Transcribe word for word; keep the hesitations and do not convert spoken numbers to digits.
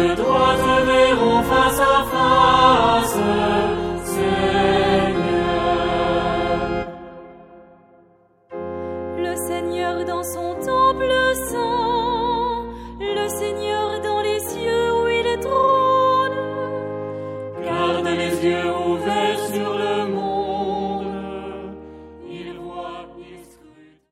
doigts te verront face à face, Seigneur. Le Seigneur dans son temple saint